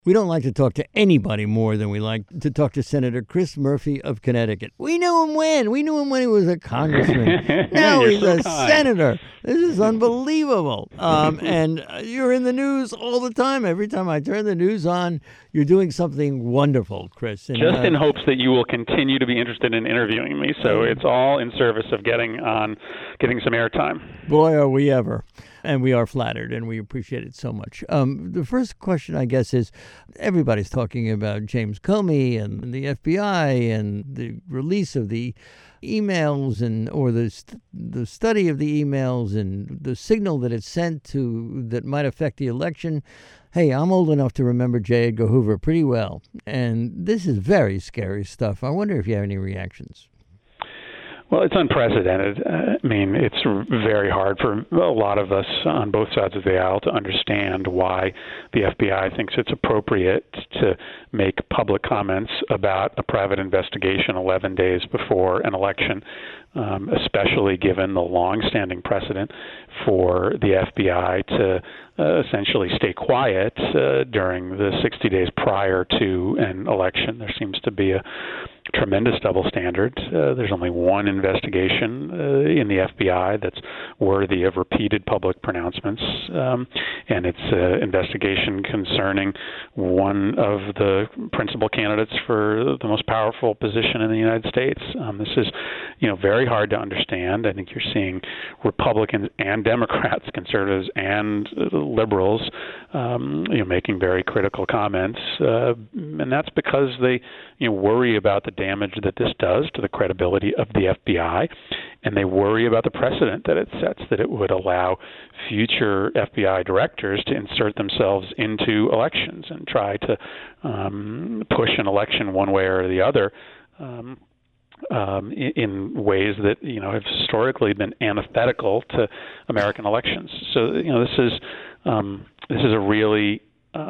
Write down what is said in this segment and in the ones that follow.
We don't like to talk to anybody more than we like to talk to Senator Chris Murphy of Connecticut. We knew him when? We knew him when he was a congressman. Now he's a senator. This is unbelievable. And you're in the news all the time. Every time I turn the news on, you're doing something wonderful, Chris. And, just in hopes that you will continue to be interested in interviewing me. So it's all in service of getting some airtime. Boy, are we ever. And we are flattered, and we appreciate it so much. The first question, I guess, is everybody's talking about James Comey and the FBI and the release of the emails or the study of the emails and the signal that it's sent to that might affect the election. Hey, I'm old enough to remember J. Edgar Hoover pretty well, and this is very scary stuff. I wonder if you have any reactions. Well, it's unprecedented. I mean, it's very hard for a lot of us on both sides of the aisle to understand why the FBI thinks it's appropriate to make public comments about a private investigation 11 days before an election, especially given the long-standing precedent for the FBI to essentially stay quiet during the 60 days prior to an election. There seems to be a tremendous double standard. There's only one investigation in the FBI that's worthy of repeated public pronouncements, and it's an investigation concerning one of the principal candidates for the most powerful position in the United States. This is, very hard to understand. I think you're seeing Republicans and Democrats, conservatives and liberals, making very critical comments, and that's because they, worry about the damage that this does to the credibility of the FBI, and they worry about the precedent that it sets, that it would allow future FBI directors to insert themselves into elections and try to push an election one way or the other in ways that have historically been antithetical to American elections. So this is a really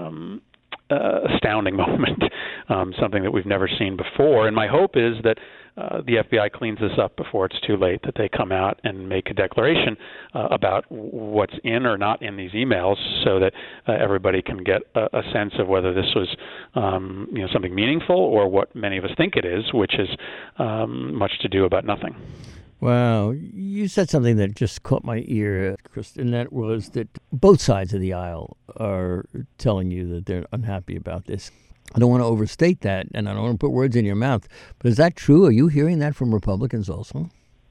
astounding moment, something that we've never seen before. And my hope is that the FBI cleans this up before it's too late, that they come out and make a declaration about what's in or not in these emails so that everybody can get a sense of whether this was something meaningful or what many of us think it is, which is much to do about nothing. Wow. You said something that just caught my ear, Chris, and that was that both sides of the aisle are telling you that they're unhappy about this. I don't want to overstate that, and I don't want to put words in your mouth, but is that true? Are you hearing that from Republicans also?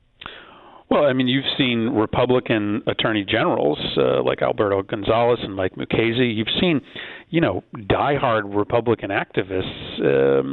Well, I mean, you've seen Republican attorney generals like Alberto Gonzales and Mike Mukasey. You've seen, diehard Republican activists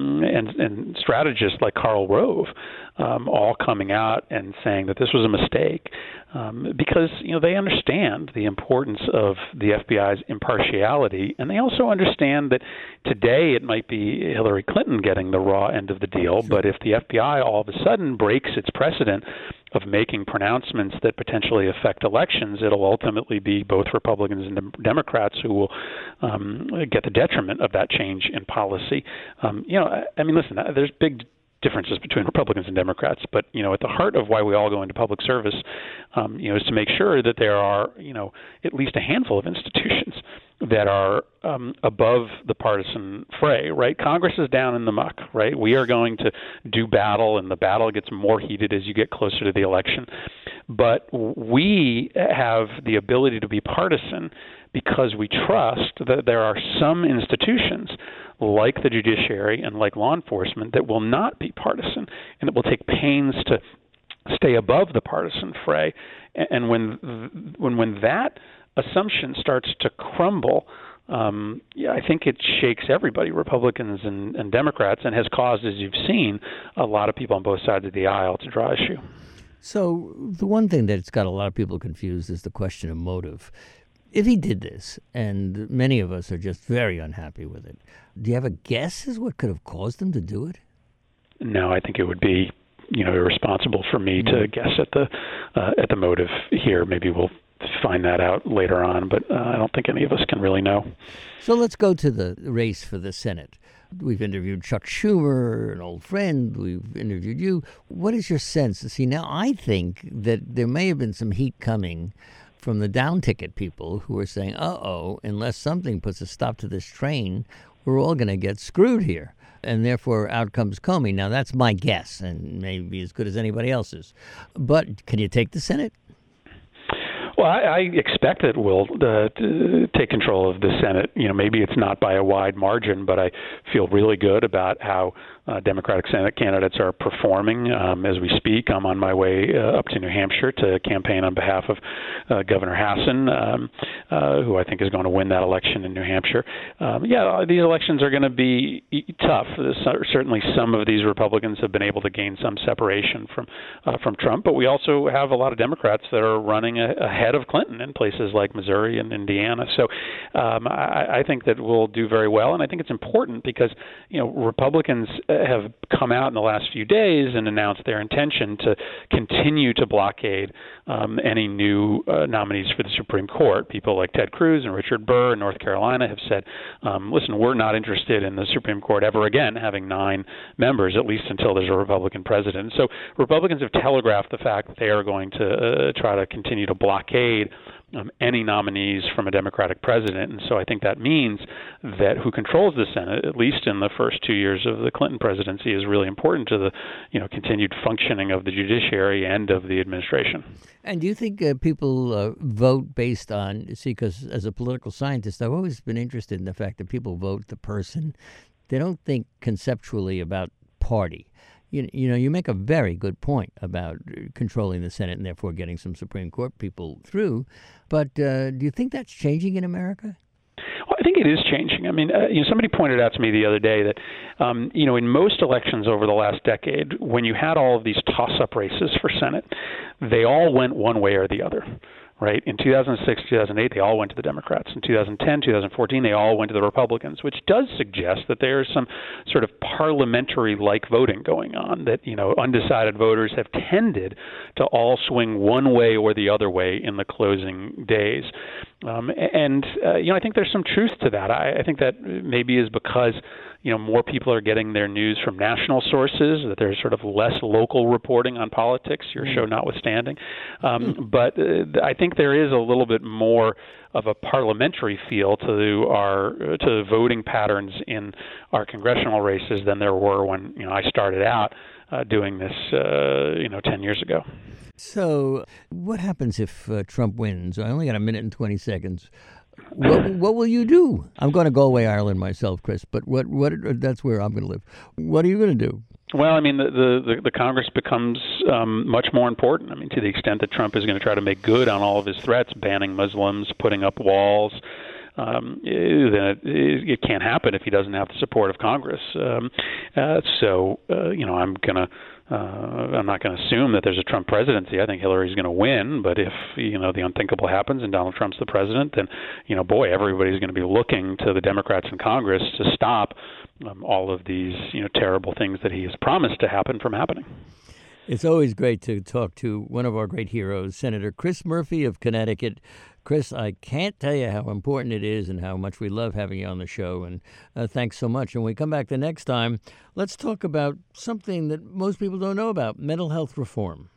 and strategists like Karl Rove all coming out and saying that this was a mistake because, they understand the importance of the FBI's impartiality, and they also understand that today it might be Hillary Clinton getting the raw end of the deal, but if the FBI all of a sudden breaks its precedent of making pronouncements that potentially affect elections, it'll ultimately be both Republicans and Democrats who will get the detriment of that change in policy. Listen, there's big differences between Republicans and Democrats, but at the heart of why we all go into public service, is to make sure that there are at least a handful of institutions that are above the partisan fray, right? Congress is down in the muck, right? We are going to do battle, and the battle gets more heated as you get closer to the election. But we have the ability to be partisan because we trust that there are some institutions like the judiciary and like law enforcement that will not be partisan and that will take pains to stay above the partisan fray. And when that assumption starts to crumble, I think it shakes everybody, Republicans and Democrats, and has caused, as you've seen, a lot of people on both sides of the aisle to draw issue. So the one thing that's got a lot of people confused is the question of motive. If he did this, and many of us are just very unhappy with it, do you have a guess as what could have caused him to do it? No, I think it would be, irresponsible for me to guess at the motive here. Maybe we'll find that out later on, but I don't think any of us can really know. So let's go to the race for the Senate. We've interviewed Chuck Schumer, an old friend. We've interviewed you. What is your sense? See, now I think that there may have been some heat coming from the down ticket people who are saying, unless something puts a stop to this train, we're all going to get screwed here. And therefore, out comes Comey. Now, that's my guess, and maybe as good as anybody else's. But can you take the Senate? Well, I expect it will take control of the Senate. Maybe it's not by a wide margin, but I feel really good about how Democratic Senate candidates are performing as we speak. I'm on my way up to New Hampshire to campaign on behalf of Governor Hassan, who I think is going to win that election in New Hampshire. These elections are going to be tough. Certainly some of these Republicans have been able to gain some separation from Trump, but we also have a lot of Democrats that are running ahead of Clinton in places like Missouri and Indiana. So I think that we'll do very well, and I think it's important because Republicans have come out in the last few days and announced their intention to continue to blockade any new nominees for the Supreme Court. People like Ted Cruz and Richard Burr in North Carolina have said, listen, we're not interested in the Supreme Court ever again having 9 members, at least until there's a Republican president. So Republicans have telegraphed the fact that they are going to try to continue to blockade any nominees from a Democratic president. And so I think that means that who controls the Senate, at least in the first 2 years of the Clinton presidency, is really important to the continued functioning of the judiciary and of the administration. And do you think people vote based on, because as a political scientist, I've always been interested in the fact that people vote the person. They don't think conceptually about party. You make a very good point about controlling the Senate and therefore getting some Supreme Court people through. But do you think that's changing in America? Well, I think it is changing. I mean, somebody pointed out to me the other day that, in most elections over the last decade, when you had all of these toss-up races for Senate, they all went one way or the other. Right? In 2006, 2008, they all went to the Democrats. In 2010, 2014, they all went to the Republicans, which does suggest that there is some sort of parliamentary-like voting going on, that, undecided voters have tended to all swing one way or the other way in the closing days. I think there's some truth to that. I think that maybe is because more people are getting their news from national sources, that there's sort of less local reporting on politics, your show notwithstanding. But I think there is a little bit more of a parliamentary feel to voting patterns in our congressional races than there were when I started out doing this 10 years ago. So what happens if Trump wins? I only got a minute and 20 seconds. What will you do? I'm going to Galway, Ireland myself, Chris, but what that's where I'm going to live. What are you going to do? Well, I mean, the Congress becomes much more important. I mean, to the extent that Trump is going to try to make good on all of his threats, banning Muslims, putting up walls, then it can't happen if he doesn't have the support of Congress. I'm not going to assume that there's a Trump presidency. I think Hillary's going to win, but if the unthinkable happens and Donald Trump's the president, then everybody's going to be looking to the Democrats in Congress to stop all of these terrible things that he has promised to happen from happening. It's always great to talk to one of our great heroes, Senator Chris Murphy of Connecticut. Chris, I can't tell you how important it is and how much we love having you on the show, and thanks so much. And when we come back the next time, let's talk about something that most people don't know about, mental health reform.